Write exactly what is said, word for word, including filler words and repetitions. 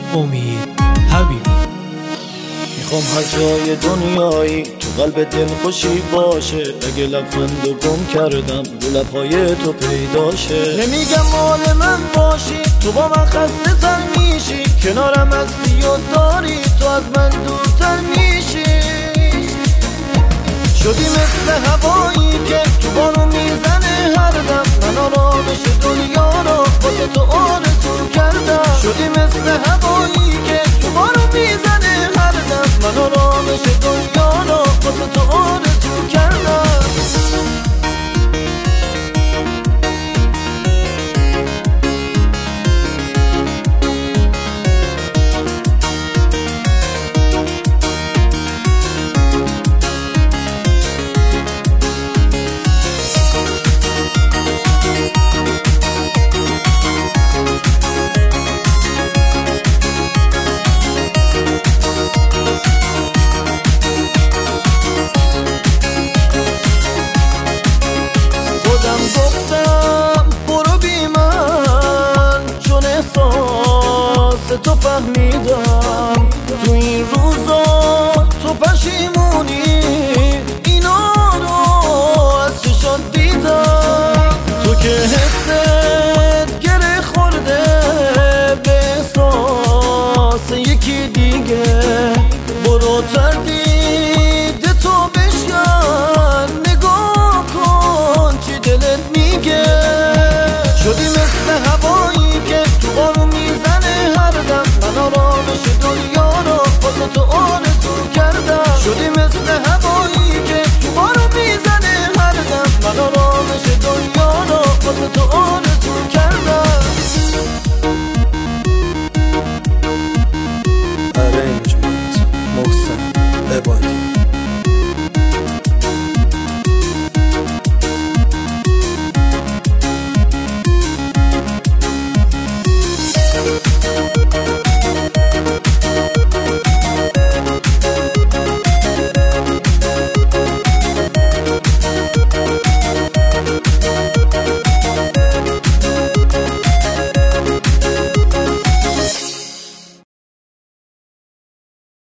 امید حبیبی. میخوام هر جای دنیایی تو قلب دل خوشی باشه، اگه لبخند و گم کردم رو لبهای تو پیداشه. نمیگم مال من باشی، تو با من خسته تر میشی، کنارم هستی و داری تو از من دورتر میشی. شدی مثل هوایی که تو بارو میزنه هر دم، من آرامش دنیا رو واسه تو آرزو کردم. شدی مثل هوایی که تو بارو میزنه هر دم، من آرامش دنیا رو واسه تو آرزو کردم. تو فهمیدم تو این روزا تو پشیمونی، اینا رو از چشات دیدم. تو که حست گره خورده به احساس یکی دیگه، برو تردید تو بشکن، نگاه کن چی دلت میگه. شدی مثل هوایی که تو بارو میزنه هر دم، من آرامش دنیا رو واسه تو آرزو کردم. شدی مثل هوایی که تو بارو میزنه هر دم، من آرامش دنیا رو واسه تو آرزو کردم. ارنجمنت محسن عبادی. We'll be right back.